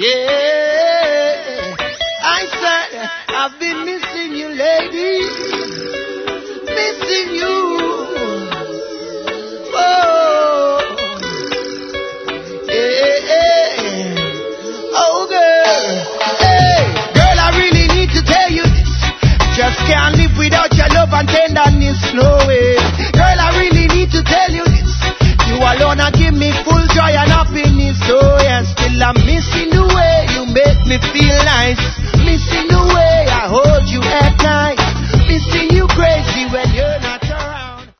Yeah, I said I've been missing you, lady, missing you. Oh, yeah. Oh, girl, hey, girl, I really need to tell you this. Just can't live without your love and tenderness, no.